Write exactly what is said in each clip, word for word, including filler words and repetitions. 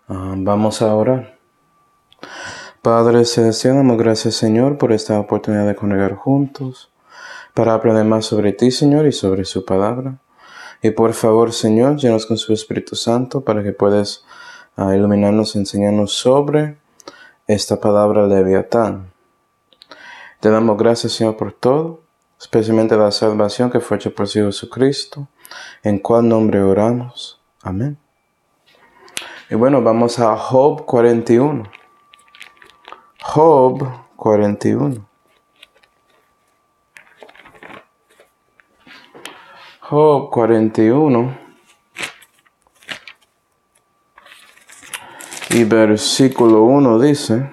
Uh, vamos a orar. Padre Celestial, damos gracias, Señor, por esta oportunidad de congregar juntos para aprender más sobre ti, Señor, y sobre su palabra. Y por favor, Señor, llenos con su Espíritu Santo para que puedas uh, iluminarnos, enseñarnos sobre esta palabra Leviatán. Te damos gracias, Señor, por todo, especialmente la salvación que fue hecha por su Hijo Jesucristo, en cual nombre oramos. Amén. Y bueno, vamos a Job cuarenta y uno. Job cuarenta y uno. Job cuarenta y uno. Y versículo uno dice: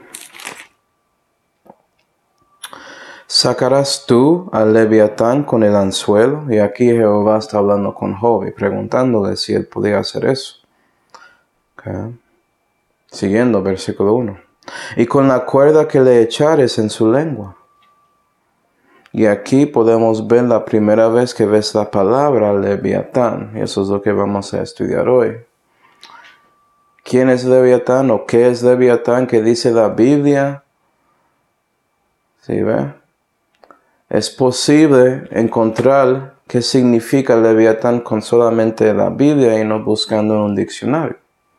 ¿sacarás tú al Leviatán con el anzuelo? Y aquí Jehová está hablando con Job y preguntándole si él podía hacer eso. Okay. Siguiendo, versículo uno. Y con la cuerda que le echares en su lengua. Y aquí podemos ver la primera vez que ves la palabra Leviatán. Y eso es lo que vamos a estudiar hoy. ¿Quién es Leviatán o qué es Leviatán? ¿Qué dice la Biblia? ¿Sí ve? Es posible encontrar qué significa Leviatán con solamente la Biblia y no buscando en un diccionario.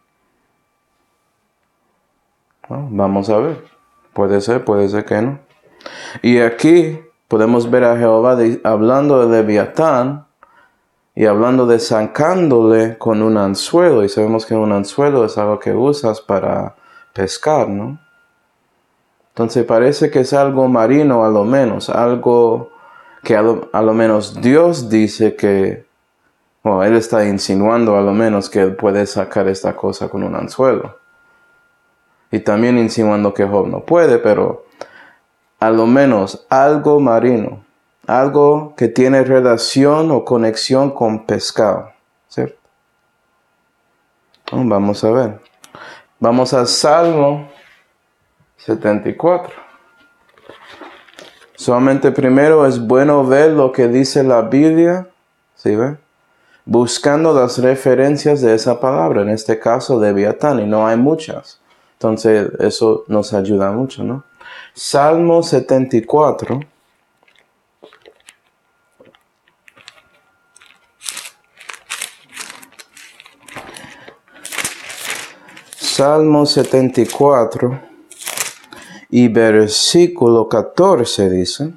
Bueno, vamos a ver. Puede ser, puede ser que no. Y aquí podemos ver a Jehová de, hablando de Leviatán y hablando de sacándole con un anzuelo. Y sabemos que un anzuelo es algo que usas para pescar, ¿no? Entonces parece que es algo marino a lo menos, algo que a lo, a lo menos Dios dice que, bueno, Él está insinuando a lo menos que Él puede sacar esta cosa con un anzuelo. Y también insinuando que Job no puede, pero a lo menos algo marino, algo que tiene relación o conexión con pescado, ¿cierto? Vamos a ver. Vamos al Salmo setenta y cuatro. Solamente primero es bueno ver lo que dice la Biblia, ¿sí ve? Buscando las referencias de esa palabra, en este caso Leviatán, y no hay muchas. Entonces eso nos ayuda mucho, ¿no? Salmo setenta y cuatro. Salmo setenta y cuatro y versículo catorce dice: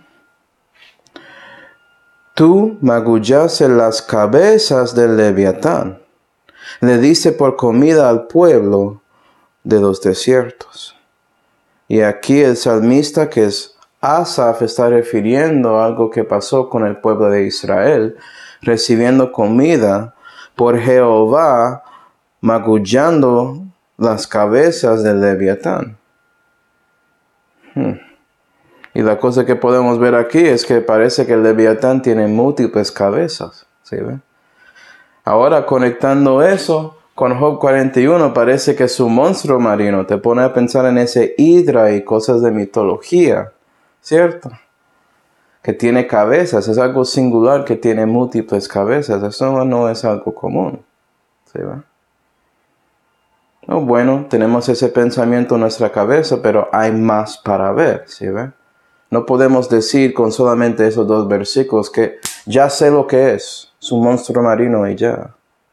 tú magullaste las cabezas del Leviatán, le diste por comida al pueblo de los desiertos. Y aquí el salmista, que es Asaf, está refiriendo a algo que pasó con el pueblo de Israel, recibiendo comida por Jehová, magullando las cabezas del Leviatán. Hmm. Y la cosa que podemos ver aquí es que parece que el Leviatán tiene múltiples cabezas. ¿Sí ve? Ahora, conectando eso con Job cuarenta y uno, parece que es un monstruo marino. Te pone a pensar en ese hidra y cosas de mitología, ¿cierto? Que tiene cabezas. Es algo singular que tiene múltiples cabezas. Eso no es algo común. ¿Sí ve? Oh, bueno, tenemos ese pensamiento en nuestra cabeza, pero hay más para ver, ¿sí ve? No podemos decir con solamente esos dos versículos que ya sé lo que es. Es un monstruo marino y ya.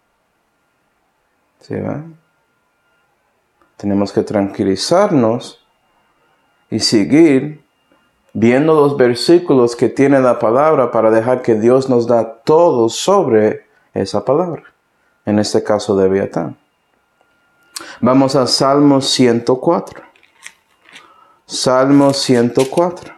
¿Sí ve? Tenemos que tranquilizarnos y seguir viendo los versículos que tiene la palabra para dejar que Dios nos da todo sobre esa palabra. En este caso, Leviatán. Vamos a Salmo ciento cuatro. Salmo ciento cuatro.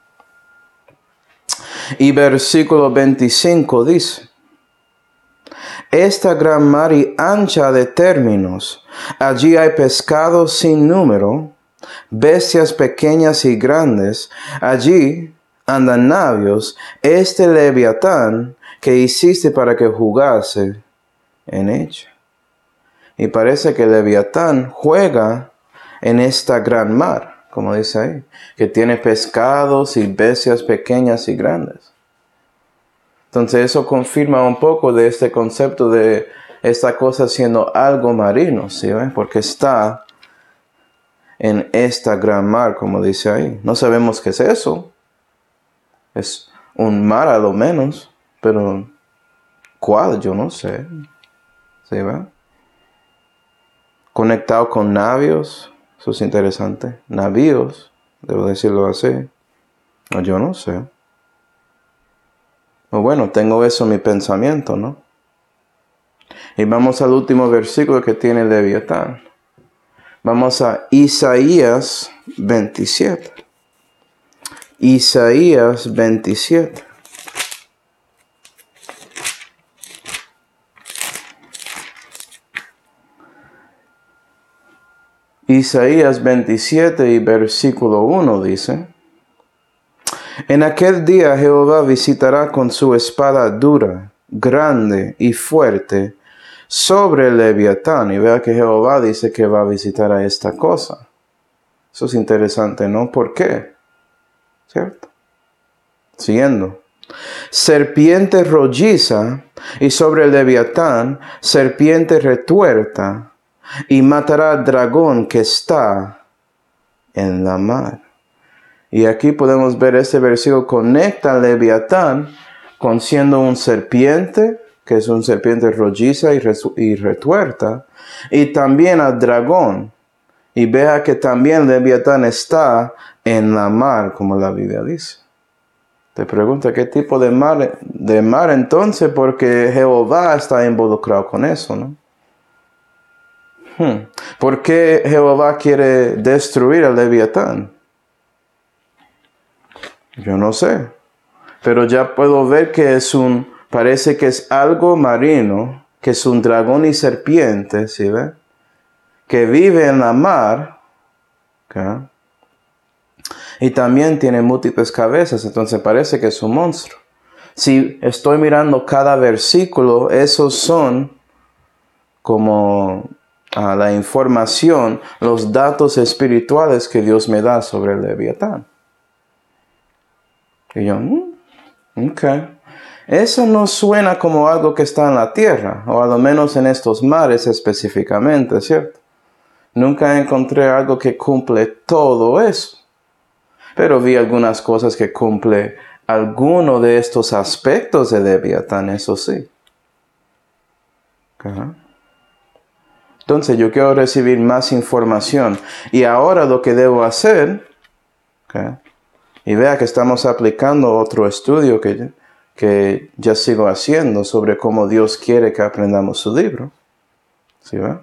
Y versículo veinticinco dice: esta gran mar y ancha de términos, allí hay pescados sin número, bestias pequeñas y grandes, allí andan navios, este Leviatán que hiciste para que jugase en ella. Y parece que Leviatán juega en esta gran mar, como dice ahí, que tiene pescados y bestias pequeñas y grandes. Entonces eso confirma un poco de este concepto de esta cosa siendo algo marino, ¿sí ven? Porque está en esta gran mar, como dice ahí. No sabemos qué es eso. Es un mar a lo menos, pero ¿cuál? Yo no sé. ¿Sí ven? Conectado con navios, eso es interesante. Navíos, debo decirlo así. Yo no sé. O bueno, tengo eso en mi pensamiento, ¿no? Y vamos al último versículo que tiene Leviatán. Vamos a Isaías veintisiete. Isaías veintisiete. Isaías veintisiete y versículo uno dice: En aquel día Jehová visitará con su espada dura, grande y fuerte, sobre el Leviatán. Y vea que Jehová dice que va a visitar a esta cosa. Eso es interesante, ¿no? ¿Por qué? ¿Cierto? Siguiendo. Serpiente rolliza, y sobre el Leviatán, serpiente retuerta, y matará al dragón que está en la mar. Y aquí podemos ver este versículo conecta al Leviatán con siendo un serpiente, que es un serpiente rolliza y, y retuerta, y también al dragón. Y vea que también Leviatán está en la mar, como la Biblia dice. Te pregunta qué tipo de mar, de mar entonces, porque Jehová está involucrado con eso, ¿no? Hmm. ¿Por qué Jehová quiere destruir al Leviatán? Yo no sé. Pero ya puedo ver que es un, parece que es algo marino, que es un dragón y serpiente, ¿sí ve? Que vive en la mar, ¿okay? Y también tiene múltiples cabezas, entonces parece que es un monstruo. Si estoy mirando cada versículo, esos son como uh, la información, los datos espirituales que Dios me da sobre el Leviatán. Y yo, mm, ok. Eso no suena como algo que está en la tierra, o a lo menos en estos mares específicamente, ¿cierto? Nunca encontré algo que cumple todo eso. Pero vi algunas cosas que cumple alguno de estos aspectos de Leviatán, eso sí. Ajá. Entonces yo quiero recibir más información. Y ahora lo que debo hacer, okay, y vea que estamos aplicando otro estudio que, que ya sigo haciendo sobre cómo Dios quiere que aprendamos su libro. ¿Sí ve?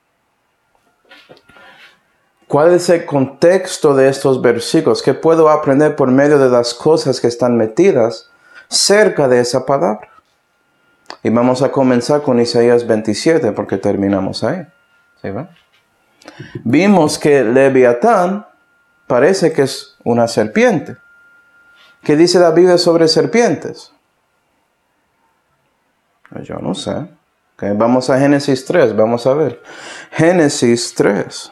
¿Cuál es el contexto de estos versículos? ¿Qué puedo aprender por medio de las cosas que están metidas cerca de esa palabra? Y vamos a comenzar con Isaías veintisiete porque terminamos ahí. ¿Sí ve? Vimos que Leviatán parece que es una serpiente. ¿Qué dice la Biblia sobre serpientes? Yo no sé. Okay, vamos a Génesis tres, vamos a ver. Génesis tres.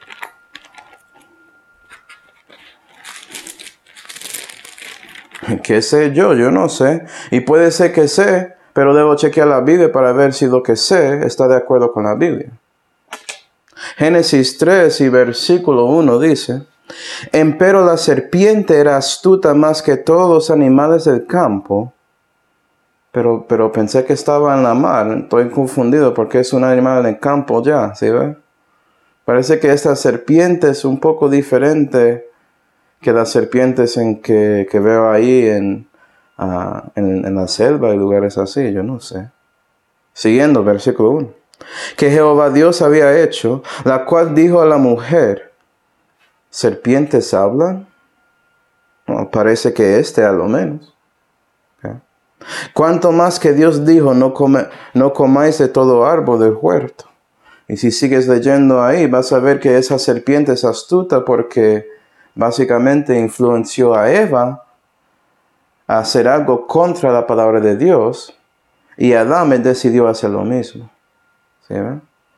¿Qué sé yo? Yo no sé. Y puede ser que sé, pero debo chequear la Biblia para ver si lo que sé está de acuerdo con la Biblia. Génesis tres y versículo uno dice: Empero la serpiente era astuta más que todos los animales del campo. Pero, pero pensé que estaba en la mar. Estoy confundido porque es un animal en el campo ya, ¿sí ve? Parece que esta serpiente es un poco diferente que las serpientes en que, que veo ahí en, uh, en, en la selva y lugares así, yo no sé. Siguiendo, versículo uno. Que Jehová Dios había hecho, la cual dijo a la mujer: ¿serpientes hablan? No, parece que este a lo menos. Okay. Cuanto más que Dios dijo, no, come, no comáis de todo árbol del huerto. Y si sigues leyendo ahí, vas a ver que esa serpiente es astuta porque básicamente influenció a Eva a hacer algo contra la palabra de Dios, y Adán decidió hacer lo mismo. ¿Sí ven?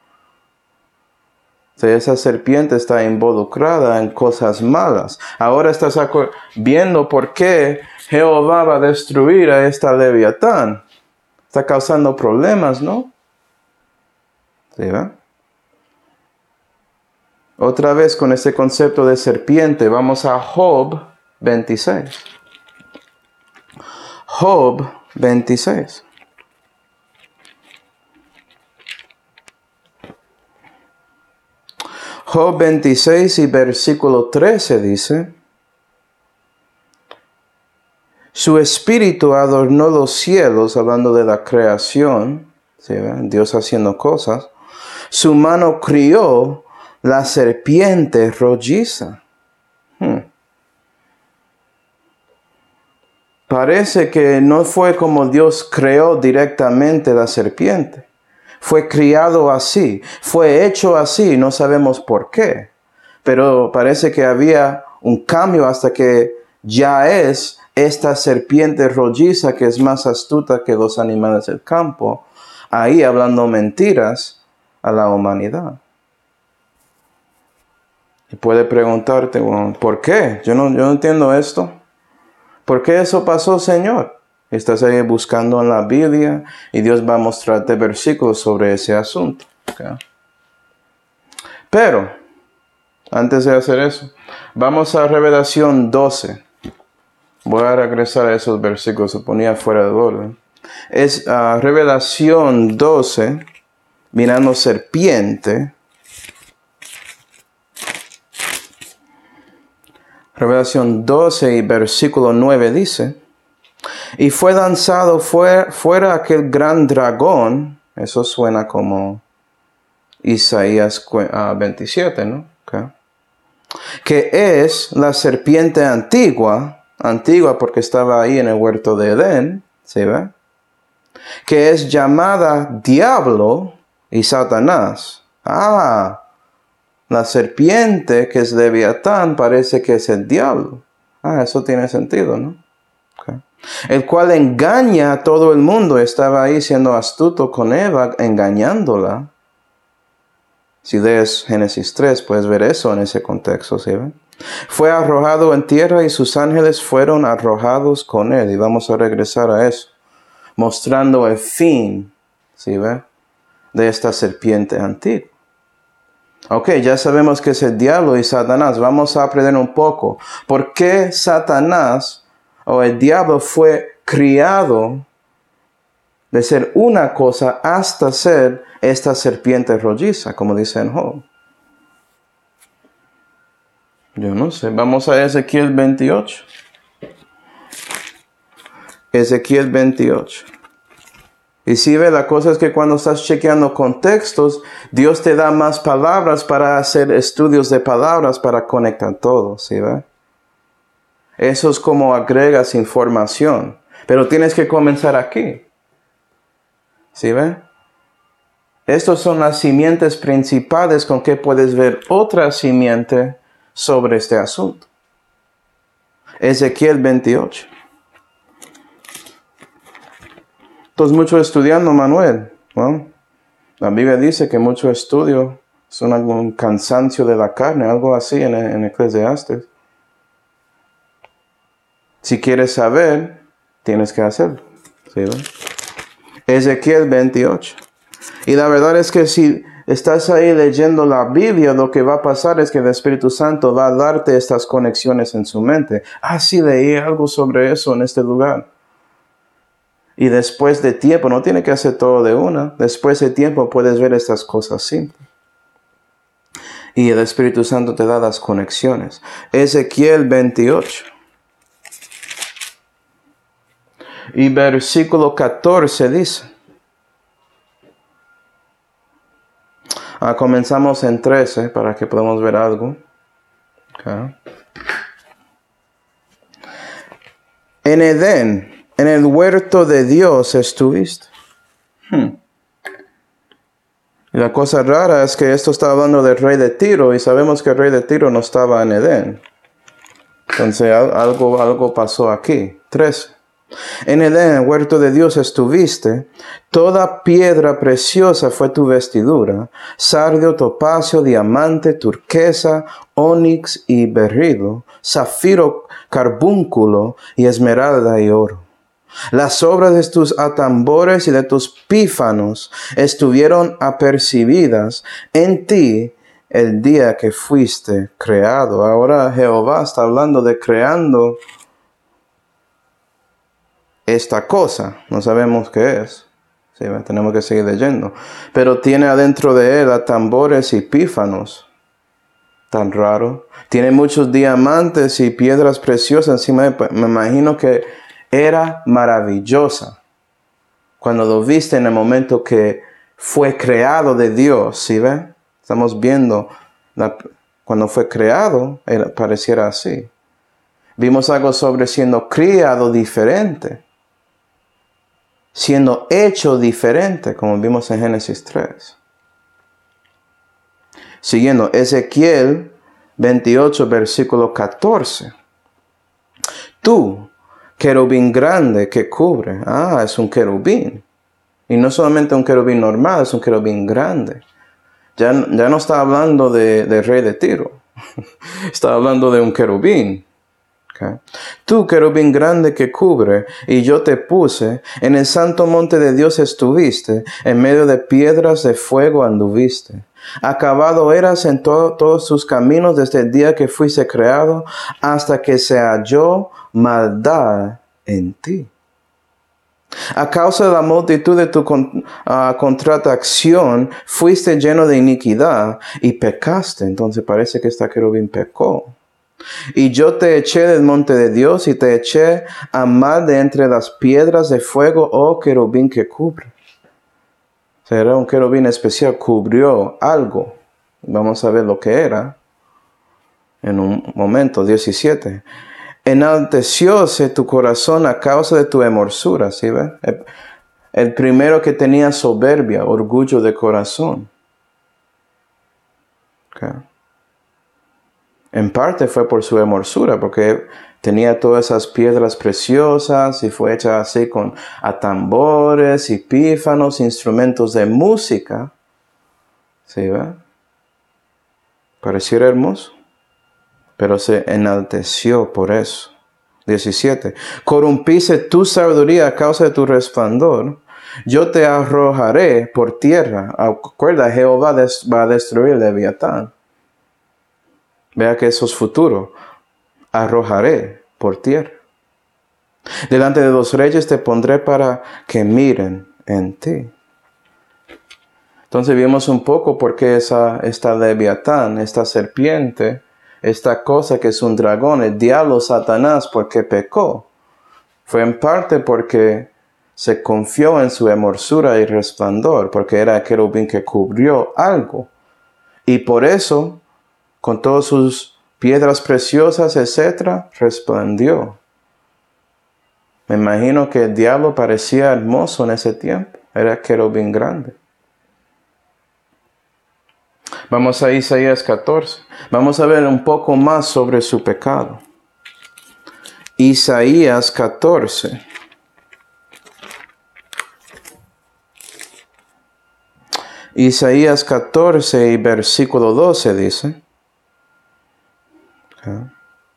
Si esa serpiente está involucrada en cosas malas. Ahora estás viendo por qué Jehová va a destruir a esta Leviatán. Está causando problemas, ¿no? ¿Sí va? Otra vez con este concepto de serpiente, vamos a Job veintiséis. Job veintiséis. Job veintiséis y versículo trece dice: su espíritu adornó los cielos, hablando de la creación, ¿sí? Dios haciendo cosas. Su mano crió la serpiente rolliza. Hmm. Parece que no fue como Dios creó directamente la serpiente. Fue criado así, fue hecho así, no sabemos por qué. Pero parece que había un cambio hasta que ya es esta serpiente rolliza que es más astuta que los animales del campo, ahí hablando mentiras a la humanidad. Y puede preguntarte, bueno, ¿por qué? Yo no, yo no entiendo esto. ¿Por qué eso pasó, Señor? Estás ahí buscando en la Biblia y Dios va a mostrarte versículos sobre ese asunto. ¿Okay? Pero, antes de hacer eso, vamos a Revelación doce. Voy a regresar a esos versículos, se ponía fuera de orden. Es uh, Revelación doce, mirando serpiente. Revelación doce y versículo nueve dice: y fue lanzado fuera, fuera aquel gran dragón. Eso suena como Isaías veintisiete, ¿no? Okay. Que es la serpiente antigua, antigua porque estaba ahí en el huerto de Edén, ¿sí ve? Que es llamada Diablo y Satanás. Ah, la serpiente que es Leviatán parece que es el diablo. Ah, eso tiene sentido, ¿no? Okay. El cual engaña a todo el mundo. Estaba ahí siendo astuto con Eva, engañándola. Si lees Génesis tres, puedes ver eso en ese contexto, ¿sí ven? Fue arrojado en tierra y sus ángeles fueron arrojados con él. Y vamos a regresar a eso, mostrando el fin, ¿sí ven?, de esta serpiente antigua. Ok, ya sabemos que es el diablo y Satanás. Vamos a aprender un poco. ¿Por qué Satanás o el diablo fue criado de ser una cosa hasta ser esta serpiente rolliza, como dice en Job? Yo no sé. Vamos a Ezequiel veintiocho. Ezequiel veintiocho. Y si ve, la cosa es que cuando estás chequeando contextos, Dios te da más palabras para hacer estudios de palabras para conectar todo, ¿sí ve? Eso es como agregas información. Pero tienes que comenzar aquí. ¿Sí ve? Estas son las simientes principales con que puedes ver otra simiente sobre este asunto. Ezequiel veintiocho. Entonces, mucho estudiando, Manuel. ¿No? La Biblia dice que mucho estudio es un, un cansancio de la carne, algo así en, en Eclesiastes. Si quieres saber, tienes que hacerlo. ¿Sí, ¿no? Ezequiel veintiocho. Y la verdad es que si estás ahí leyendo la Biblia, lo que va a pasar es que el Espíritu Santo va a darte estas conexiones en su mente. Ah, sí, leí algo sobre eso en este lugar. Y después de tiempo, no tiene que hacer todo de una, después de tiempo puedes ver estas cosas simples. Y el Espíritu Santo te da las conexiones. Ezequiel veintiocho. Y versículo catorce dice. Ah, comenzamos en trece para que podamos ver algo. Okay. En Edén. En el huerto de Dios estuviste. Hmm. Y la cosa rara es que esto está hablando del rey de Tiro y sabemos que el rey de Tiro no estaba en Edén. Entonces algo, algo pasó aquí. trece. En Edén, en el huerto de Dios estuviste. Toda piedra preciosa fue tu vestidura. Sardio, topacio, diamante, turquesa, onix y berrilo. Zafiro, carbúnculo y esmeralda y oro. Las obras de tus atambores y de tus pífanos estuvieron apercibidas en ti el día que fuiste creado. Ahora Jehová está hablando de creando esta cosa. No sabemos qué es. Sí, tenemos que seguir leyendo. Pero tiene adentro de él atambores y pífanos. Tan raro. Tiene muchos diamantes y piedras preciosas encima de... Me imagino que era maravillosa. Cuando lo viste en el momento que fue creado de Dios, ¿sí ven? Estamos viendo, la, cuando fue creado, era, pareciera así. Vimos algo sobre siendo criado diferente. Siendo hecho diferente, como vimos en Génesis tres. Siguiendo, Ezequiel veintiocho, versículo catorce. Tú, querubín grande que cubre. Ah, es un querubín. Y no solamente un querubín normal, es un querubín grande. Ya, ya no está hablando de, de rey de Tiro. Está hablando de un querubín. Okay. Tú, querubín grande que cubre, y yo te puse, en el santo monte de Dios estuviste, en medio de piedras de fuego anduviste. Acabado eras en to- todos tus caminos desde el día que fuiste creado, hasta que se halló maldad en ti. A causa de la multitud de tu con, uh, contratación, fuiste lleno de iniquidad y pecaste. Entonces parece que esta querubín pecó. Y yo te eché del monte de Dios y te eché a mal de entre las piedras de fuego, oh querubín que cubre. O sea, era un querubín especial, cubrió algo. Vamos a ver lo que era en un momento. diecisiete. Enaltecióse tu corazón a causa de tu hermosura, ¿sí ves? El, el primero que tenía soberbia, orgullo de corazón. Okay. En parte fue por su hermosura, porque tenía todas esas piedras preciosas y fue hecha así con atambores y pífanos, instrumentos de música. ¿Sí ve? Pareciera hermoso, pero se enalteció por eso. diecisiete. Corrompiste tu sabiduría a causa de tu resplandor. Yo te arrojaré por tierra. Acuerda, Jehová va a destruir el Leviatán. Vea que eso es futuro. Arrojaré por tierra. Delante de los reyes te pondré para que miren en ti. Entonces vimos un poco por qué esa, esta Leviatán, esta serpiente, esta cosa que es un dragón, el diablo Satanás, porque pecó. Fue en parte porque se confió en su hermosura y resplandor, porque era el querubín que cubrió algo. Y por eso, con todas sus piedras preciosas, etcétera, resplandió. Me imagino que el diablo parecía hermoso en ese tiempo. Era querubín grande. Vamos a Isaías catorce. Vamos a ver un poco más sobre su pecado. Isaías catorce. Isaías catorce y versículo doce dice. Okay.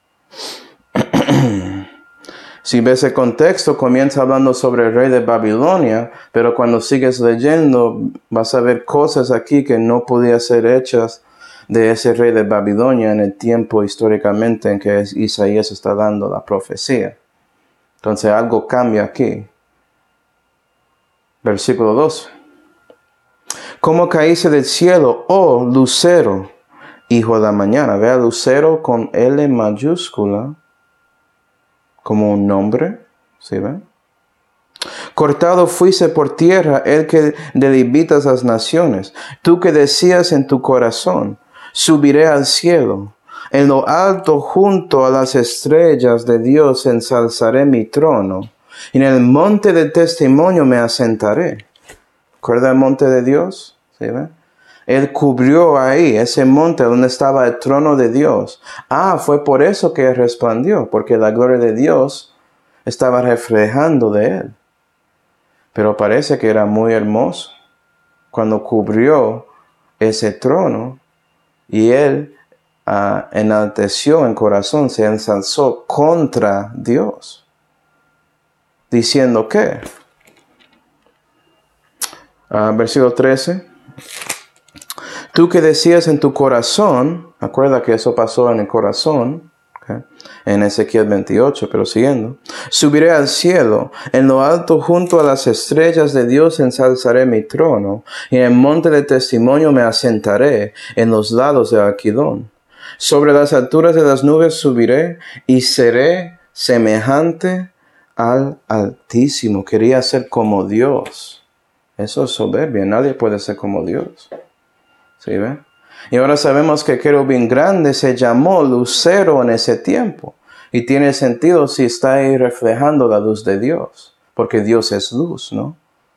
Si ves el contexto, comienza hablando sobre el rey de Babilonia, pero cuando sigues leyendo vas a ver cosas aquí que no podían ser hechas de ese rey de Babilonia en el tiempo históricamente en que Isaías está dando la profecía. Entonces algo cambia aquí. Versículo doce. ¿Cómo caíste del cielo, oh lucero, hijo de la mañana? Vea lucero con L mayúscula. Como un nombre, ¿sí ven? Cortado fuiste por tierra, el que delimitas las naciones. Tú que decías en tu corazón, subiré al cielo. En lo alto, junto a las estrellas de Dios, ensalzaré mi trono. Y en el monte del testimonio me asentaré. ¿Recuerda el monte de Dios? ¿Sí ven? Él cubrió ahí, ese monte donde estaba el trono de Dios. Ah, fue por eso que él resplandeció, porque la gloria de Dios estaba reflejando de él. Pero parece que era muy hermoso cuando cubrió ese trono y él uh, enalteció en corazón, se ensalzó contra Dios. diciendo ¿qué? Uh, versículo trece. Tú que decías en tu corazón, acuerda que eso pasó en el corazón, okay, en Ezequiel veintiocho, pero siguiendo. Subiré al cielo, en lo alto junto a las estrellas de Dios ensalzaré mi trono, y en el monte de testimonio me asentaré en los lados de Aquilón. Sobre las alturas de las nubes subiré y seré semejante al Altísimo. Quería ser como Dios. Eso es soberbia. Nadie puede ser como Dios. ¿Sí ve? Y ahora sabemos que querubín grande se llamó lucero en ese tiempo. Y tiene sentido si está ahí reflejando la luz de Dios. Porque Dios es luz, ¿no?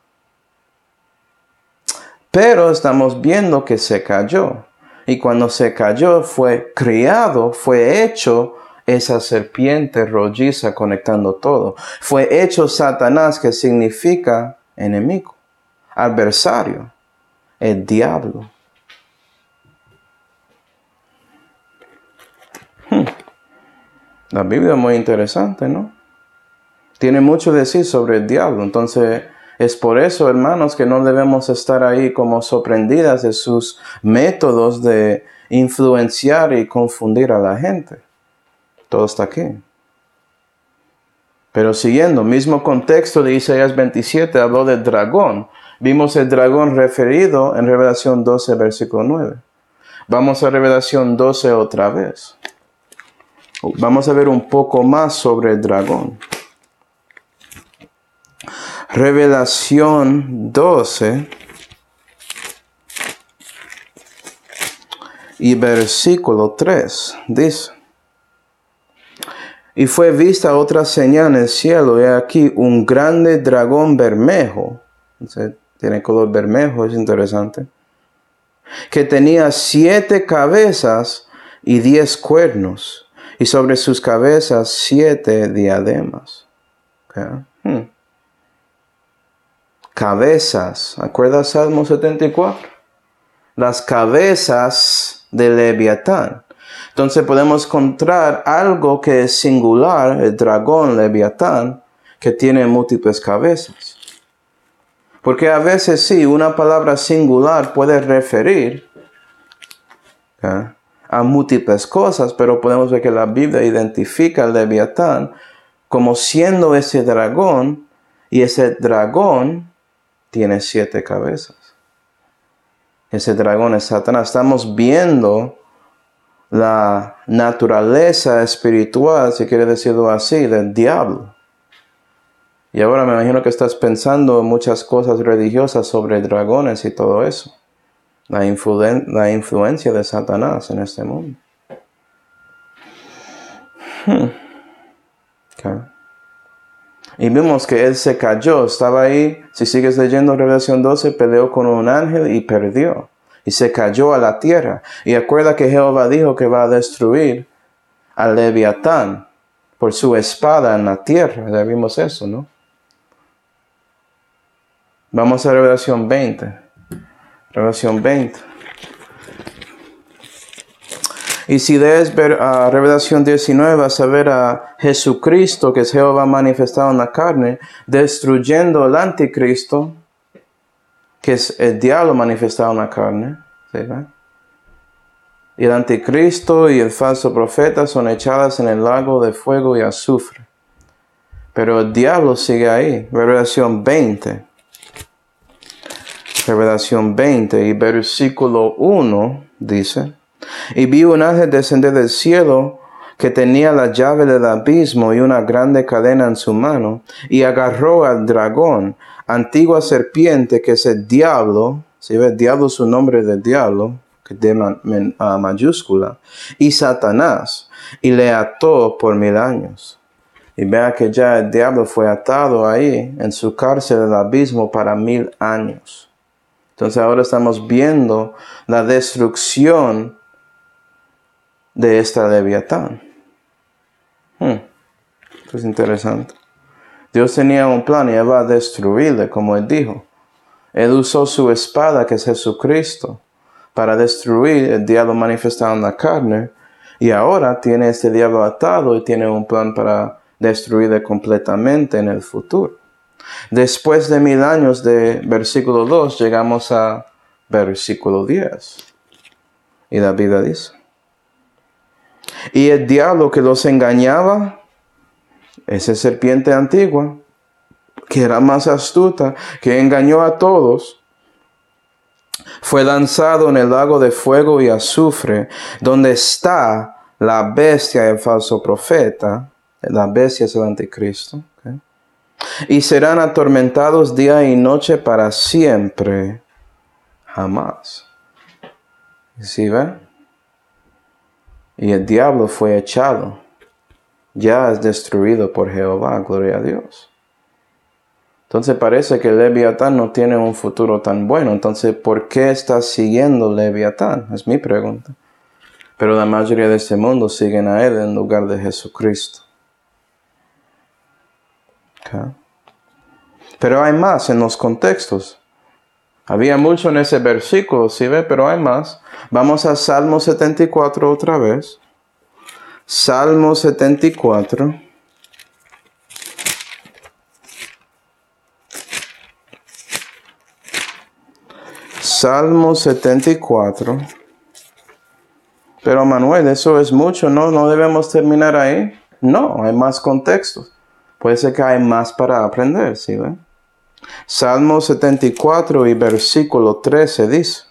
Pero estamos viendo que se cayó. Y cuando se cayó fue criado, fue hecho esa serpiente rolliza conectando todo. Fue hecho Satanás, que significa enemigo, adversario, el diablo. Hmm. La Biblia es muy interesante, ¿no? Tiene mucho que decir sobre el diablo. Entonces, es por eso, hermanos, que no debemos estar ahí como sorprendidas de sus métodos de influenciar y confundir a la gente. Todo está aquí. Pero siguiendo, mismo contexto de Isaías veintisiete, habló del dragón. Vimos el dragón referido en Revelación doce, versículo nueve. Vamos a Revelación doce otra vez. Vamos a ver un poco más sobre el dragón. Revelación doce y versículo tres dice: y fue vista otra señal en el cielo, y aquí un grande dragón bermejo, entonces, tiene color bermejo, es interesante, que tenía siete cabezas y diez cuernos, y sobre sus cabezas siete diademas. Okay. Hmm. Cabezas, ¿acuerdas Salmo setenta y cuatro? Las cabezas de Leviatán. Entonces podemos encontrar algo que es singular, el dragón Leviatán, que tiene múltiples cabezas. Porque a veces sí, una palabra singular puede referir ¿eh? a múltiples cosas, pero podemos ver que la Biblia identifica al Leviatán como siendo ese dragón, y ese dragón tiene siete cabezas. Ese dragón es Satanás. Estamos viendo la naturaleza espiritual, si quiere decirlo así, del diablo. Y ahora me imagino que estás pensando muchas cosas religiosas sobre dragones y todo eso. La, influen- la influencia de Satanás en este mundo. Hmm. Okay. Y vimos que él se cayó, estaba ahí, si sigues leyendo Revelación doce, peleó con un ángel y perdió. Y se cayó a la tierra. Y acuerda que Jehová dijo que va a destruir al Leviatán por su espada en la tierra. Ya vimos eso, ¿no? Vamos a Revelación veinte. Revelación veinte. Y si lees ver a uh, Revelación diecinueve, vas a ver a Jesucristo, que es Jehová manifestado en la carne, destruyendo al anticristo, que es el diablo manifestado en la carne. ¿Sí, ¿verdad? Y el anticristo y el falso profeta son echadas en el lago de fuego y azufre. Pero el diablo sigue ahí. Revelación veinte. Revelación veinte y versículo uno dice: y vi un ángel descender del cielo, que tenía la llave del abismo y una grande cadena en su mano, y agarró al dragón, antigua serpiente, que es el diablo. Si ve, el diablo es su nombre del diablo, que de man, man, uh, mayúscula, y Satanás, y le ató por mil años. Y vea que ya el diablo fue atado ahí, en su cárcel del abismo, para mil años. Entonces ahora estamos viendo la destrucción de esta Leviatán. Hmm. Esto es interesante. Dios tenía un plan y Él va a destruirle, como Él dijo. Él usó su espada, que es Jesucristo, para destruir el diablo manifestado en la carne. Y ahora tiene este diablo atado y tiene un plan para destruida completamente en el futuro. Después de mil años de versículo dos, llegamos a versículo diez. Y la Biblia dice: y el diablo que los engañaba, esa serpiente antigua, que era más astuta, que engañó a todos, fue lanzado en el lago de fuego y azufre, donde está la bestia y el falso profeta. La bestia es el anticristo. ¿Okay? Y serán atormentados día y noche para siempre, jamás. ¿Sí ven? Y el diablo fue echado. Ya es destruido por Jehová, gloria a Dios. Entonces parece que Leviatán no tiene un futuro tan bueno. Entonces, ¿por qué estás siguiendo Leviatán? Es mi pregunta. Pero la mayoría de este mundo siguen a él en lugar de Jesucristo. Okay. Pero hay más en los contextos. Había mucho en ese versículo, ¿sí ve? Pero hay más. Vamos a Salmo setenta y cuatro otra vez. Salmo setenta y cuatro. Salmo setenta y cuatro. Pero Manuel, eso es mucho, ¿no? ¿No debemos terminar ahí? No, hay más contextos. Puede ser que hay más para aprender, ¿sí ve? Salmo setenta y cuatro y versículo trece dice: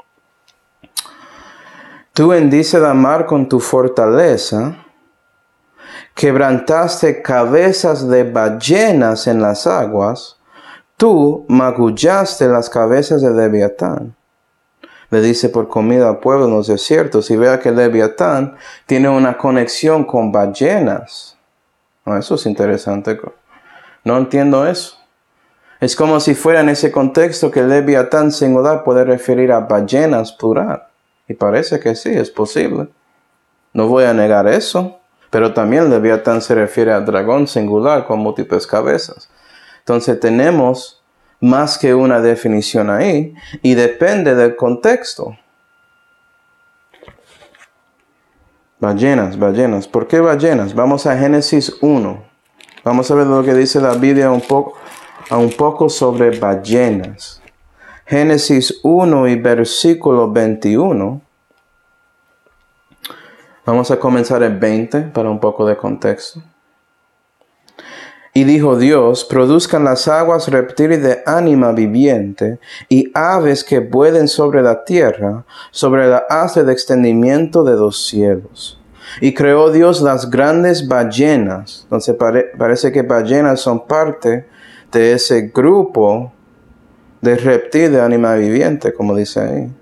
tú hendices la mar con tu fortaleza, quebrantaste cabezas de ballenas en las aguas, tú magullaste las cabezas de Leviatán. Le dice por comida al pueblo en los desiertos. Y vea que Leviatán tiene una conexión con ballenas. Oh, eso es interesante. No entiendo eso. Es como si fuera en ese contexto que Leviatán singular puede referir a ballenas plural. Y parece que sí, es posible. No voy a negar eso. Pero también Leviatán se refiere al dragón singular con múltiples cabezas. Entonces tenemos más que una definición ahí. Y depende del contexto. Ballenas, ballenas. ¿Por qué ballenas? Vamos a Génesis uno. Vamos a ver lo que dice la Biblia un poco. un poco sobre ballenas. Génesis uno y versículo veintiuno. Vamos a comenzar el veinte para un poco de contexto. Y dijo Dios: produzcan las aguas reptiles de ánima viviente y aves que vuelen sobre la tierra, sobre la haz del extendimiento de los cielos. Y creó Dios las grandes ballenas. Entonces pare, parece que ballenas son parte de ese grupo de reptil de ánima viviente, como dice ahí.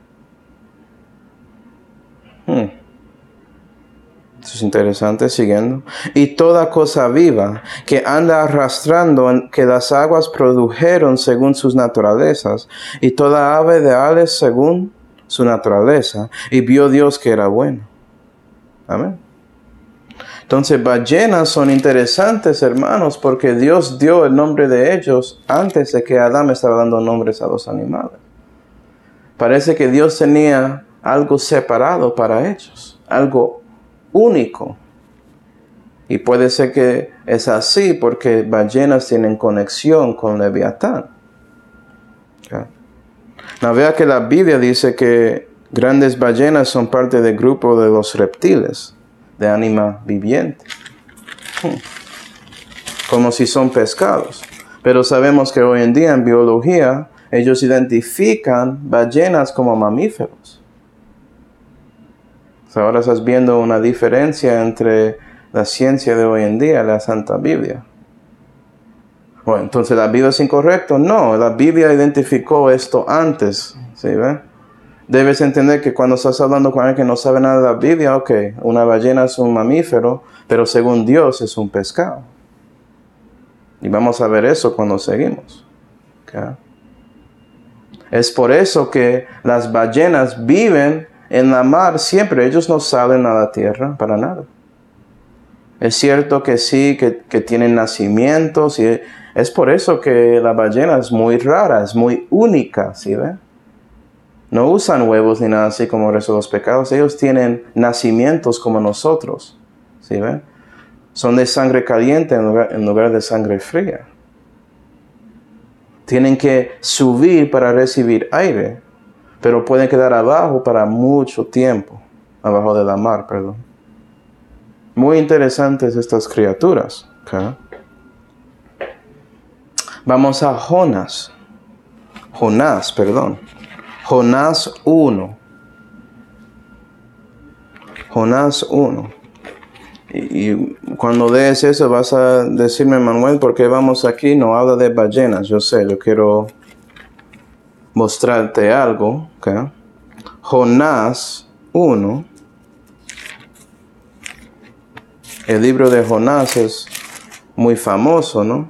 Hmm. Eso es interesante, siguiendo. Y toda cosa viva que anda arrastrando, que las aguas produjeron según sus naturalezas, y toda ave de aves según su naturaleza. Y vio Dios que era bueno. Amén. Entonces, ballenas son interesantes, hermanos, porque Dios dio el nombre de ellos antes de que Adán estaba dando nombres a los animales. Parece que Dios tenía algo separado para ellos, algo único. Y puede ser que es así porque ballenas tienen conexión con Leviatán. Okay. No, vea que la Biblia dice que grandes ballenas son parte del grupo de los reptiles, de ánima viviente. Hmm. Como si son pescados. Pero sabemos que hoy en día en biología ellos identifican ballenas como mamíferos. So, ahora estás viendo una diferencia entre la ciencia de hoy en día y la Santa Biblia. Bueno, entonces ¿la Biblia es incorrecta? No, la Biblia identificó esto antes. ¿Sí ven? Debes entender que cuando estás hablando con alguien que no sabe nada de la Biblia, ok, una ballena es un mamífero, pero según Dios es un pescado. Y vamos a ver eso cuando seguimos. Okay. Es por eso que las ballenas viven en la mar siempre. Ellos no salen a la tierra para nada. Es cierto que sí, que, que tienen nacimientos. Y es por eso que la ballena es muy rara, es muy única, ¿sí ven? No usan huevos ni nada así como el resto de los pecados. Ellos tienen nacimientos como nosotros. ¿Sí ven? son de sangre caliente en lugar, en lugar de sangre fría. Tienen que subir para recibir aire, pero pueden quedar abajo para mucho tiempo, abajo de la mar, perdón. Muy interesantes estas criaturas. ¿Okay? Vamos a Jonás. Jonás, perdón. Jonás uno. Jonás uno. Y, y cuando lees eso vas a decirme, Manuel, ¿por qué vamos aquí? No habla de ballenas. Yo sé, yo quiero mostrarte algo. ¿Okay? Jonás uno. El libro de Jonás es muy famoso, ¿no?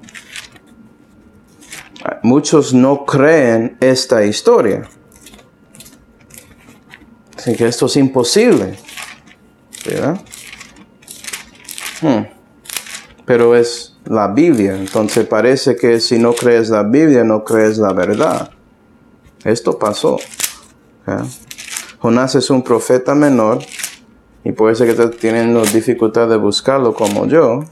Muchos no creen esta historia. Dicen que esto es imposible. ¿Verdad? Hmm. Pero es la Biblia. Entonces parece que si no crees la Biblia, no crees la verdad. Esto pasó. ¿Okay? Jonás es un profeta menor. Y puede ser que estás teniendo dificultad de buscarlo como yo.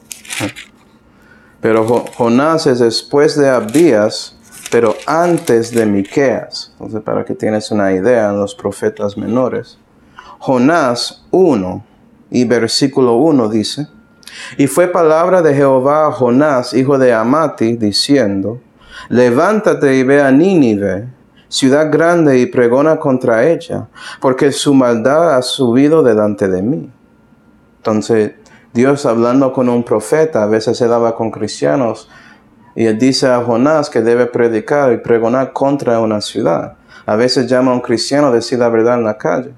Pero Jonás es después de Abías, pero antes de Miqueas. Entonces, para que tienes una idea, los profetas menores. Jonás uno y versículo uno dice: Y fue palabra de Jehová a Jonás, hijo de Amati, diciendo: Levántate y ve a Nínive, ciudad grande, y pregona contra ella, porque su maldad ha subido delante de mí. Entonces, Dios hablando con un profeta, a veces se daba con cristianos, y él dice a Jonás que debe predicar y pregonar contra una ciudad. A veces llama a un cristiano a decir la verdad en la calle.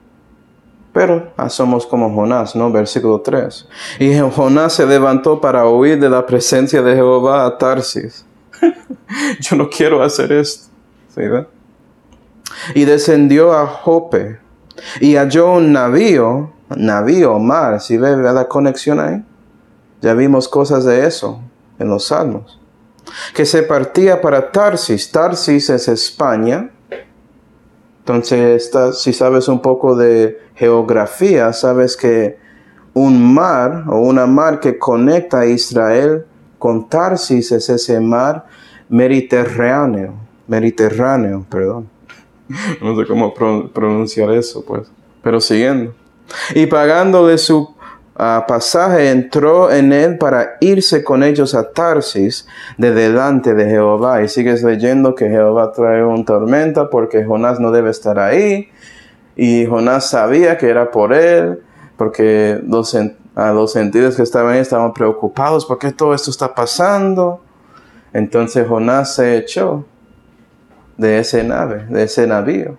Pero ah, somos como Jonás, ¿no? Versículo tres. Y Jonás se levantó para huir de la presencia de Jehová a Tarsis. Yo no quiero hacer esto. ¿Sí, ¿verdad? Y descendió a Jope y halló un navío, navío, mar, si ve la conexión ahí. Ya vimos cosas de eso en los Salmos. Que se partía para Tarsis. Tarsis es España. Entonces, esta, si sabes un poco de geografía, sabes que un mar o una mar que conecta a Israel con Tarsis es ese mar Mediterráneo. Mediterráneo, perdón. No sé cómo pro pronunciar eso, pues. Pero siguiendo. Y pagándole su uh, pasaje, entró en él para irse con ellos a Tarsis de delante de Jehová. Y sigues leyendo que Jehová trae una tormenta porque Jonás no debe estar ahí. Y Jonás sabía que era por él, porque los, uh, los sentidos que estaban ahí estaban preocupados. ¿Por qué todo esto está pasando? Entonces Jonás se echó de ese nave, de ese navío.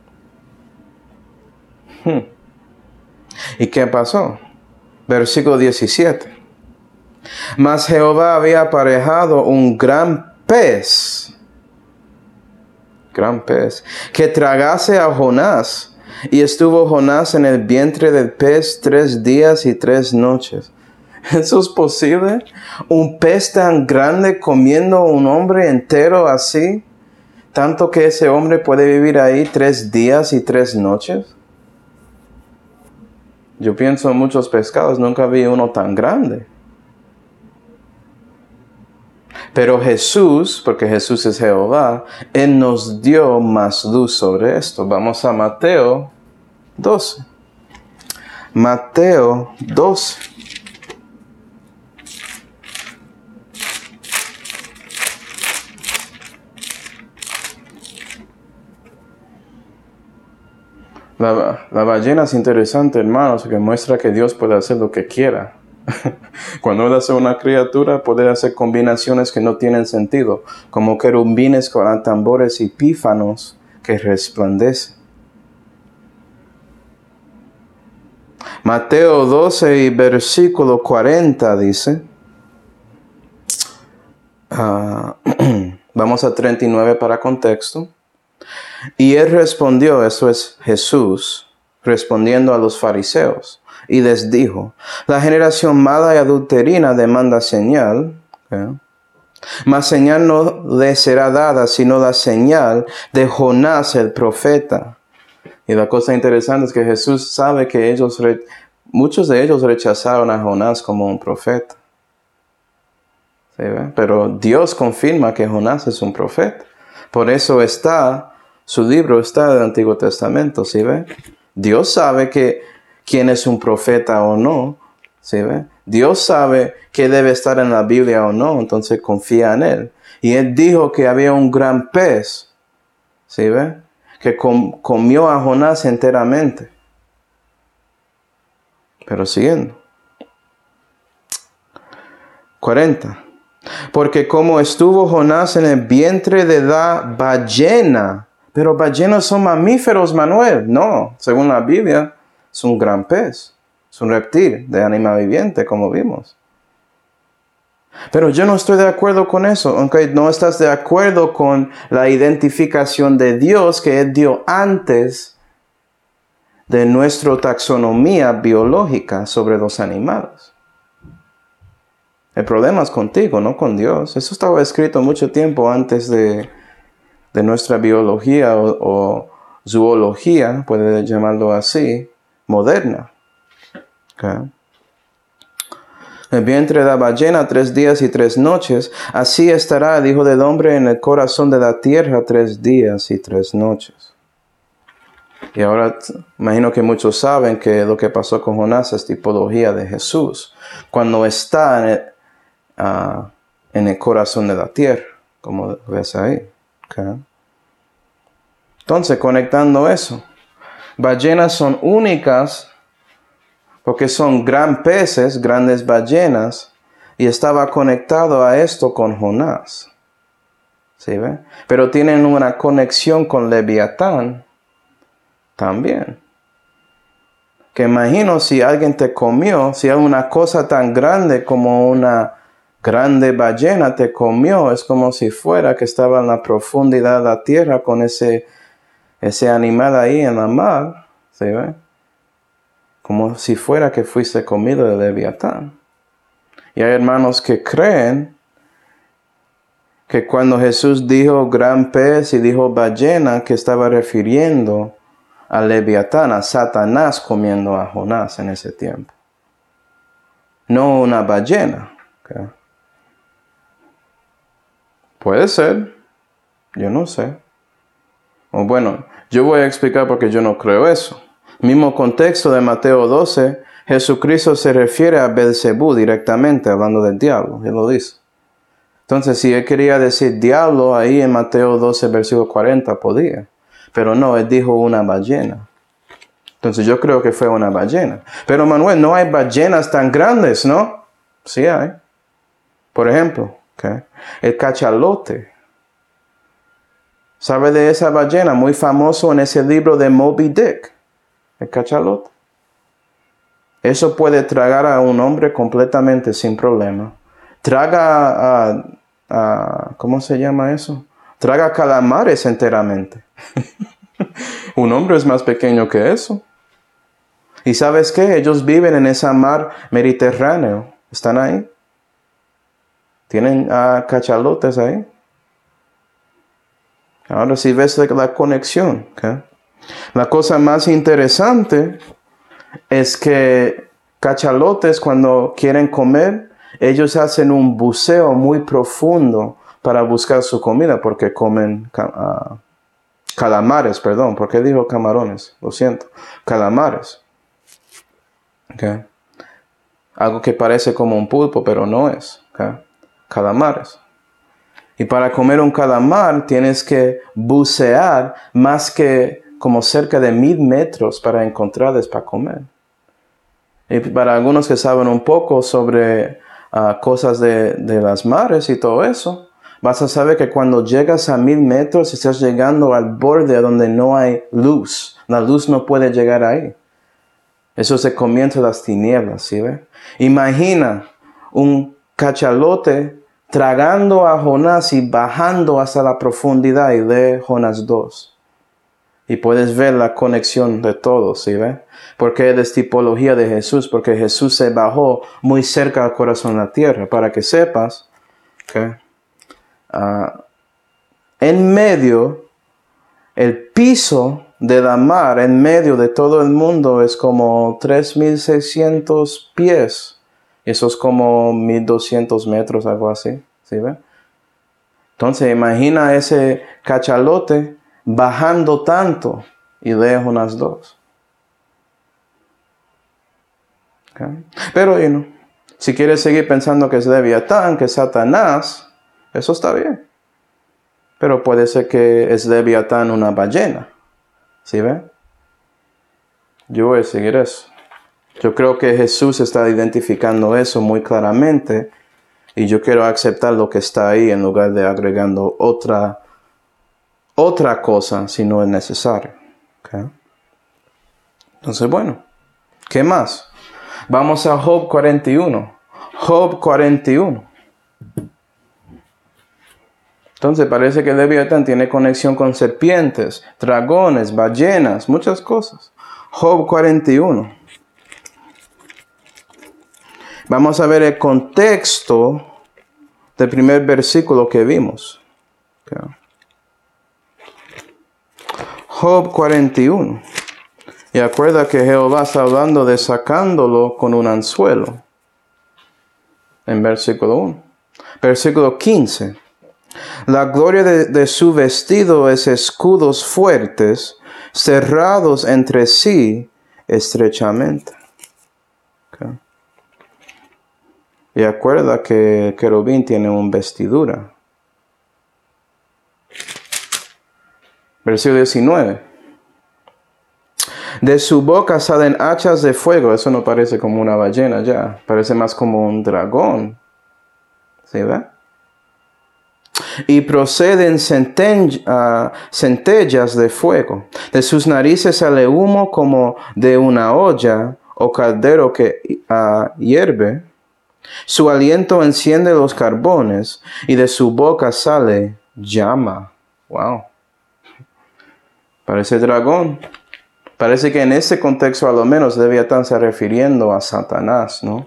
Hmm. ¿Y qué pasó? Versículo diecisiete. Mas Jehová había aparejado un gran pez, gran pez, que tragase a Jonás, y estuvo Jonás en el vientre del pez tres días y tres noches. ¿Eso es posible? ¿Un pez tan grande comiendo a un hombre entero así? Tanto que ese hombre puede vivir ahí tres días y tres noches. Yo pienso en muchos pescados, nunca vi uno tan grande. Pero Jesús, porque Jesús es Jehová, Él nos dio más luz sobre esto. Vamos a Mateo doce. Mateo doce. La, la ballena es interesante, hermanos, que muestra que Dios puede hacer lo que quiera. Cuando Él hace una criatura, puede hacer combinaciones que no tienen sentido, como querubines con tambores y pífanos que resplandecen. Mateo doce y versículo cuarenta dice, uh, vamos a treinta y nueve para contexto. Y él respondió, eso es Jesús, respondiendo a los fariseos, y les dijo: la generación mala y adulterina demanda señal, ¿okay? Mas señal no le será dada, sino la señal de Jonás el profeta. Y la cosa interesante es que Jesús sabe que ellos re, muchos de ellos rechazaron a Jonás como un profeta. ¿Sí ve? Pero Dios confirma que Jonás es un profeta. Por eso está, su libro está en el Antiguo Testamento, ¿sí ve? Dios sabe que quién es un profeta o no, ¿sí ve? Dios sabe qué debe estar en la Biblia o no, entonces confía en él. Y él dijo que había un gran pez, ¿sí ve? Que com- comió a Jonás enteramente. Pero siguiendo. cuarenta. Porque como estuvo Jonás en el vientre de la ballena, pero ballenas son mamíferos, Manuel. No, según la Biblia, es un gran pez. Es un reptil de animal viviente, como vimos. Pero yo no estoy de acuerdo con eso, aunque no estás de acuerdo con la identificación de Dios que Él dio antes de nuestra taxonomía biológica sobre los animales. El problema es contigo, no con Dios. Eso estaba escrito mucho tiempo antes de, de nuestra biología o, o zoología, puede llamarlo así, moderna. Okay. El vientre de la ballena tres días y tres noches, así estará el Hijo del Hombre en el corazón de la tierra tres días y tres noches. Y ahora imagino que muchos saben que lo que pasó con Jonás es tipología de Jesús, cuando está en el, uh, en el corazón de la tierra, como ves ahí. Okay. Entonces, conectando eso, ballenas son únicas porque son gran peces, grandes ballenas, y estaba conectado a esto con Jonás. ¿Sí ve? Pero tienen una conexión con Leviatán también. Que imagino si alguien te comió, si hay una cosa tan grande como una grande ballena te comió, es como si fuera que estaba en la profundidad de la tierra con ese, ese animal ahí en la mar. ¿Sí ve? Como si fuera que fuiste comido de Leviatán. Y hay hermanos que creen que cuando Jesús dijo gran pez y dijo ballena, que estaba refiriendo a Leviatán, a Satanás comiendo a Jonás en ese tiempo. No una ballena. Okay. Puede ser. Yo no sé. O bueno, yo voy a explicar porque yo no creo eso. Mismo contexto de Mateo doce, Jesucristo se refiere a Belcebú directamente, hablando del diablo. Él lo dice. Entonces, si él quería decir diablo, ahí en Mateo doce, versículo cuarenta, podía. Pero no, él dijo una ballena. Entonces, yo creo que fue una ballena. Pero, Manuel, no hay ballenas tan grandes, ¿no? Sí hay. Por ejemplo, okay, el cachalote. ¿Sabe de esa ballena? Muy famoso en ese libro de Moby Dick. El cachalote. Eso puede tragar a un hombre completamente sin problema. Traga a, a, a ¿cómo se llama eso? Traga calamares enteramente. Un hombre es más pequeño que eso. ¿Y sabes qué? Ellos viven en esa mar Mediterráneo. ¿Están ahí? ¿Tienen uh, cachalotes ahí? Ahora sí ves la conexión. ¿Okay? La cosa más interesante es que cachalotes cuando quieren comer, ellos hacen un buceo muy profundo para buscar su comida porque comen uh, calamares, perdón, ¿por qué dijo camarones? Lo siento, calamares. Okay. Algo que parece como un pulpo, pero no es. Okay. Calamares. Y para comer un calamar tienes que bucear más que como cerca de mil metros para encontrarles para comer. Y para algunos que saben un poco sobre uh, cosas de, de las mares y todo eso, vas a saber que cuando llegas a mil metros estás llegando al borde donde no hay luz. La luz no puede llegar ahí. Eso es el comienzo de las tinieblas, ¿sí ve? Imagina un cachalote tragando a Jonás y bajando hasta la profundidad y lee Jonás dos. Y puedes ver la conexión de todo, ¿sí ve? Porque él es tipología de Jesús, porque Jesús se bajó muy cerca al corazón de la tierra. Para que sepas, okay, uh, en medio, el piso de la mar en medio de todo el mundo es como tres mil seiscientos pies. Eso es como mil doscientos metros, algo así. ¿Sí ven? Entonces imagina ese cachalote bajando tanto y lejos unas dos. Okay. Pero, you know, si quieres seguir pensando que es Leviatán, que es Satanás, eso está bien. Pero puede ser que es Leviatán una ballena. ¿Sí ven? Yo voy a seguir eso. Yo creo que Jesús está identificando eso muy claramente. Y yo quiero aceptar lo que está ahí en lugar de agregando otra, otra cosa si no es necesario. Okay. Entonces, bueno, ¿qué más? Vamos a Job cuarenta y uno. Job cuarenta y uno. Entonces parece que Leviatán tiene conexión con serpientes, dragones, ballenas, muchas cosas. Job cuarenta y uno. Vamos a ver el contexto del primer versículo que vimos. Okay. Job cuarenta y uno. Y acuerda que Jehová está hablando de sacándolo con un anzuelo. En versículo uno. Versículo quince. La gloria de, de su vestido es escudos fuertes, cerrados entre sí estrechamente. Okay. Y acuerda que el querubín tiene una vestidura. Versículo diecinueve. De su boca salen hachas de fuego. Eso no parece como una ballena ya. Parece más como un dragón. ¿Sí ve? Y proceden centell- uh, centellas de fuego. De sus narices sale humo como de una olla o caldero que uh, hierve. Su aliento enciende los carbones y de su boca sale llama. Wow. Parece dragón. Parece que en ese contexto a lo menos Leviatán se refiriendo a Satanás, ¿no?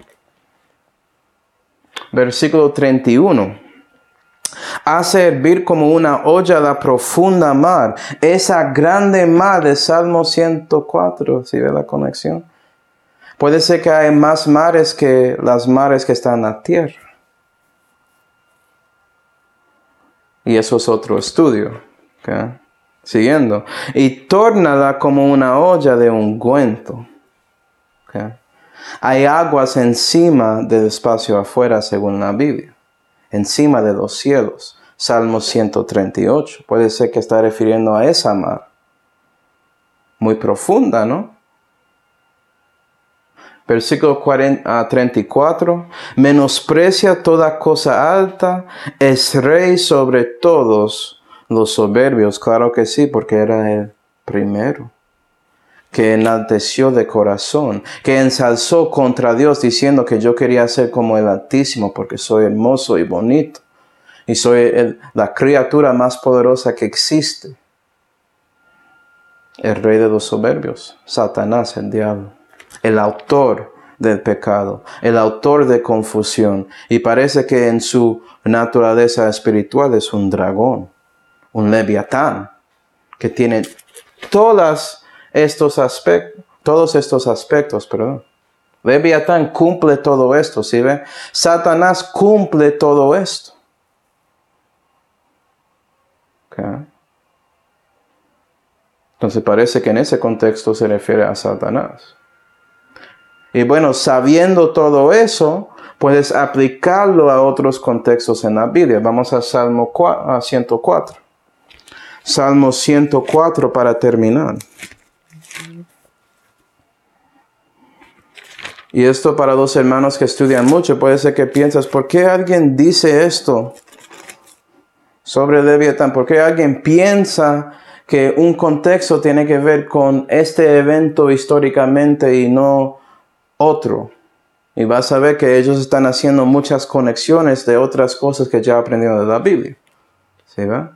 Versículo treinta y uno. Hace hervir como una olla la profunda mar, esa grande mar de Salmo ciento cuatro, ¿sí ve la conexión? Puede ser que hay más mares que las mares que están en la tierra. Y eso es otro estudio. ¿Okay? Siguiendo. Y tórnala como una olla de ungüento. ¿Okay? Hay aguas encima del espacio afuera según la Biblia. Encima de los cielos. Salmo ciento treinta y ocho. Puede ser que está refiriendo a esa mar. Muy profunda, ¿no? Versículo cuarenta, treinta y cuatro. Menosprecia toda cosa alta. Es rey sobre todos los soberbios. Claro que sí, porque era el primero. Que enalteció de corazón. Que ensalzó contra Dios diciendo que yo quería ser como el Altísimo porque soy hermoso y bonito. Y soy el, la criatura más poderosa que existe. El rey de los soberbios. Satanás, el diablo. El autor del pecado. El autor de confusión. Y parece que en su naturaleza espiritual es un dragón. Un leviatán. Que tiene todas estos aspectos. Todos estos aspectos, perdón. Leviatán cumple todo esto, ¿sí ven? Satanás cumple todo esto. Okay. Entonces parece que en ese contexto se refiere a Satanás. Y bueno, sabiendo todo eso, puedes aplicarlo a otros contextos en la Biblia. Vamos a Salmo ciento cuatro. Salmo ciento cuatro para terminar. Y esto para los hermanos que estudian mucho, puede ser que piensas, ¿por qué alguien dice esto sobre Leviatán? ¿Por qué alguien piensa que un contexto tiene que ver con este evento históricamente y no otro? Y vas a ver que ellos están haciendo muchas conexiones de otras cosas que ya aprendieron de la Biblia. ¿Sí va?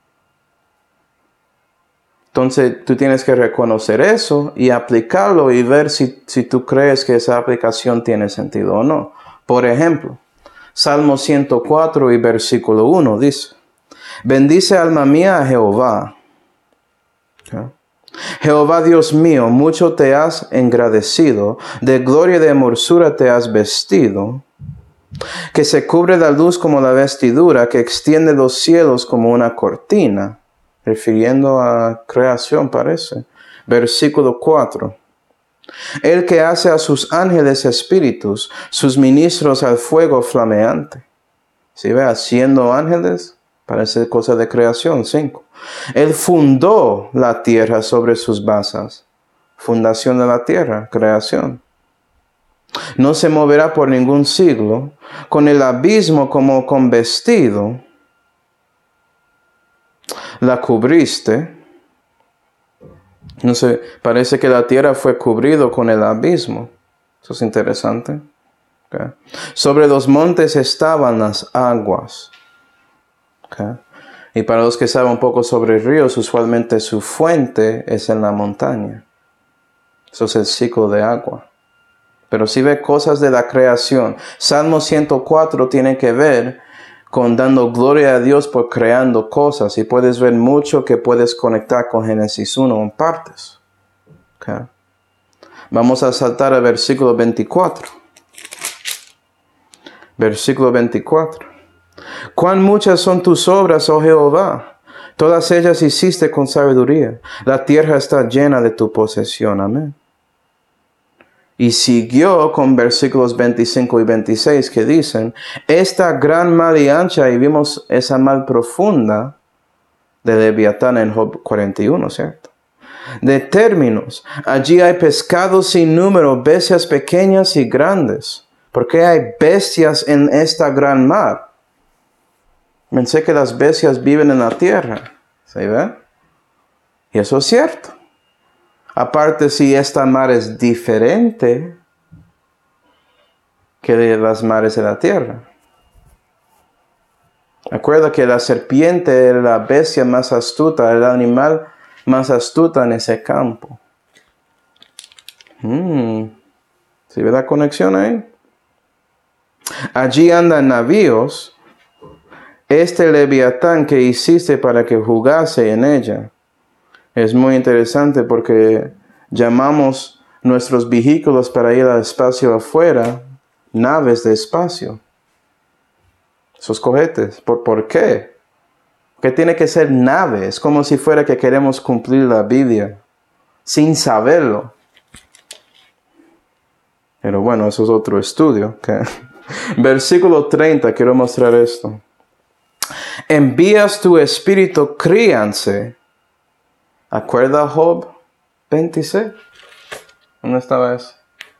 Entonces tú tienes que reconocer eso y aplicarlo y ver si, si tú crees que esa aplicación tiene sentido o no. Por ejemplo, Salmo ciento cuatro y versículo uno dice: bendice alma mía a Jehová. ¿Okay? Jehová Dios mío, mucho te has engrandecido, de gloria y de hermosura te has vestido, que se cubre la luz como la vestidura, que extiende los cielos como una cortina, refiriendo a creación parece. Versículo cuatro. El que hace a sus ángeles espíritus, sus ministros al fuego flameante. ¿Sí ve? Haciendo ángeles, parece cosa de creación. cinco. Él fundó la tierra sobre sus basas. Fundación de la tierra, creación. No se moverá por ningún siglo, con el abismo como con vestido. La cubriste. No sé, parece que la tierra fue cubrido con el abismo. Eso es interesante. Okay. Sobre los montes estaban las aguas. Okay. Y para los que saben un poco sobre ríos, usualmente su fuente es en la montaña. Eso es el ciclo de agua. Pero si ve cosas de la creación. Salmo ciento cuatro tiene que ver con dando gloria a Dios por creando cosas. Y puedes ver mucho que puedes conectar con Génesis uno en partes. Okay. Vamos a saltar al versículo veinticuatro. Versículo veinticuatro. Cuán muchas son tus obras, oh Jehová. Todas ellas hiciste con sabiduría. La tierra está llena de tu posesión. Amén. Y siguió con versículos veinticinco y veintiséis que dicen, esta gran mar y ancha, y vimos esa mar profunda de Leviatán en Job cuarenta y uno, ¿cierto? De términos, allí hay pescados sin número, bestias pequeñas y grandes. ¿Por qué hay bestias en esta gran mar? Pensé que las bestias viven en la tierra, ¿sí ve? Y eso es cierto. Aparte, si esta mar es diferente que de las mares de la tierra. Recuerda que la serpiente era la bestia más astuta, el animal más astuta en ese campo. Hmm. ¿Sí ve la conexión ahí? Allí andan navíos, este Leviatán que hiciste para que jugase en ella. Es muy interesante porque llamamos nuestros vehículos para ir al espacio afuera, naves de espacio. Esos cohetes. ¿Por, ¿por qué? ¿Qué tiene que ser nave? Es como si fuera que queremos cumplir la Biblia, sin saberlo. Pero bueno, eso es otro estudio. ¿Okay? Versículo treinta, quiero mostrar esto. Envías tu espíritu, críanse. ¿Acuerda Job veintiséis? ¿Dónde estaba eso?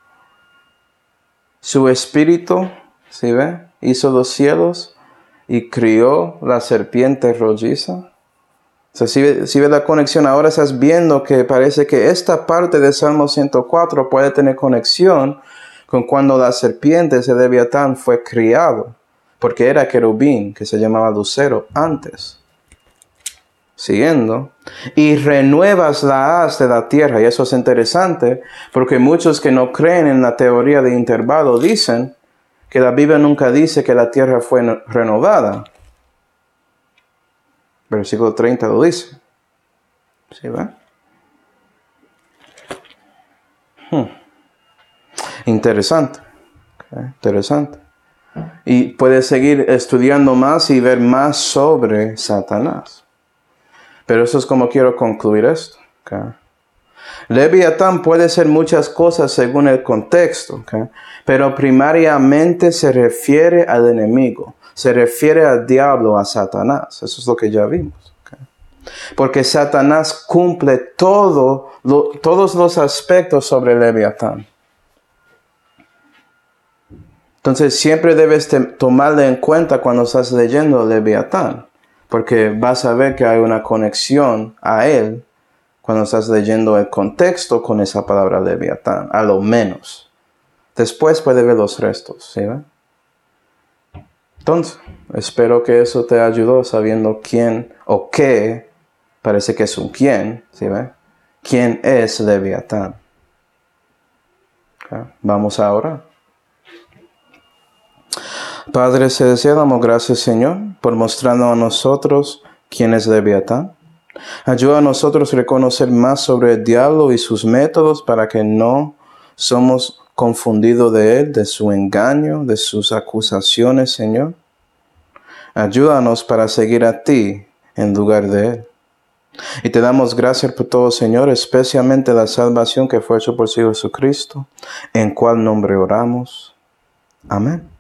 Su espíritu, ¿sí ve? Hizo los cielos y crió la serpiente rolliza. O sea, si ve, si ve la conexión, ahora estás viendo que parece que esta parte de Salmo ciento cuatro puede tener conexión con cuando la serpiente, ese Leviatán, fue criado. Porque era querubín, que se llamaba lucero, antes. Siguiendo, y renuevas la haz de la tierra. Y eso es interesante, porque muchos que no creen en la teoría de intervalo dicen que la Biblia nunca dice que la tierra fue renovada. Versículo treinta lo dice. ¿Sí va? Hmm. Interesante. Okay. Interesante. Y puedes seguir estudiando más y ver más sobre Satanás. Pero eso es como quiero concluir esto. Okay. Leviatán puede ser muchas cosas según el contexto, okay, pero primariamente se refiere al enemigo, se refiere al diablo, a Satanás. Eso es lo que ya vimos. Okay. Porque Satanás cumple todo, lo, todos los aspectos sobre Leviatán. Entonces siempre debes tomarle en cuenta cuando estás leyendo Leviatán, porque vas a ver que hay una conexión a él cuando estás leyendo el contexto con esa palabra Leviatán, a lo menos. Después puedes ver los restos, ¿sí? ¿Ve? Entonces, espero que eso te ayudó sabiendo quién o qué, parece que es un quién, ¿sí? ¿Ve? ¿Quién es Leviatán? Okay. Vamos a orar. Padre celestial, damos gracias, Señor, por mostrarnos a nosotros quién es Leviatán. Ayuda a nosotros a reconocer más sobre el diablo y sus métodos para que no somos confundidos de él, de su engaño, de sus acusaciones, Señor. Ayúdanos para seguir a ti en lugar de él. Y te damos gracias por todo, Señor, especialmente la salvación que fue hecha por Jesucristo, en cual nombre oramos. Amén.